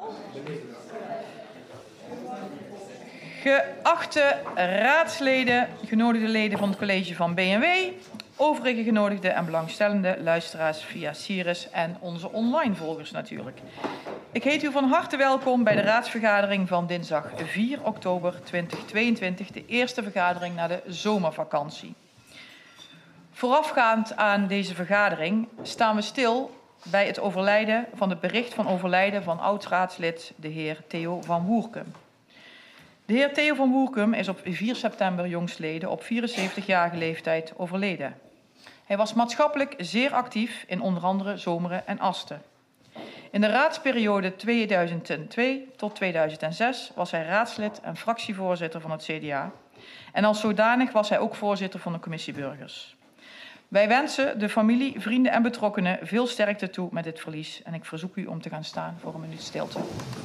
Geachte raadsleden, genodigde leden van het college van B&W, overige genodigden en belangstellende luisteraars via Sirius en onze online volgers natuurlijk. Ik heet u van harte welkom bij de raadsvergadering van dinsdag 4 oktober 2022, de eerste vergadering na de zomervakantie. Voorafgaand aan deze vergadering staan we stil bij het overlijden van het bericht van overlijden van oud-raadslid de heer Theo van Woerkum. De heer Theo van Woerkum is op 4 september jongstleden op 74-jarige leeftijd overleden. Hij was maatschappelijk zeer actief in onder andere Zomeren en Asten. In de raadsperiode 2002 tot 2006 was hij raadslid en fractievoorzitter van het CDA. En als zodanig was hij ook voorzitter van de commissie Burgers. Wij wensen de familie, vrienden en betrokkenen veel sterkte toe met dit verlies. En ik verzoek u om te gaan staan voor een minuut stilte.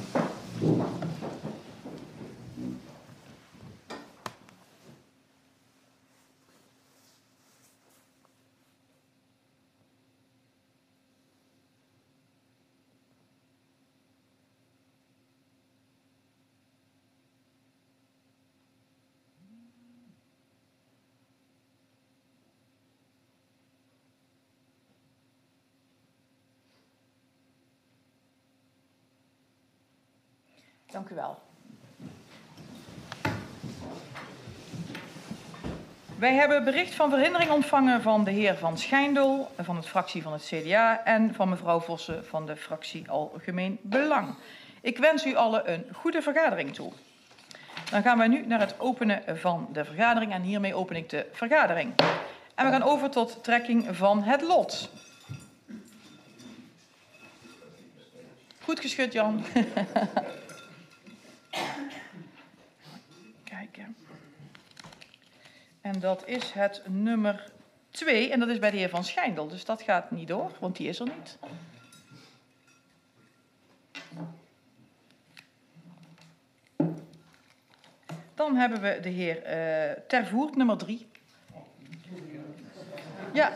Dank u wel. Wij hebben bericht van verhindering ontvangen van de heer Van Schijndel van de fractie van het CDA en van mevrouw Vossen van de fractie Algemeen Belang. Ik wens u allen een goede vergadering toe. Dan gaan wij nu naar het openen van de vergadering en hiermee open ik de vergadering. En we gaan over tot trekking van het lot. Goed geschud, Jan. Kijken. En dat is het nummer 2 en dat is bij de heer Van Schijndel. Dus dat gaat niet door, want die is er niet. Dan hebben we de heer Ter Voert, nummer 3. Ja.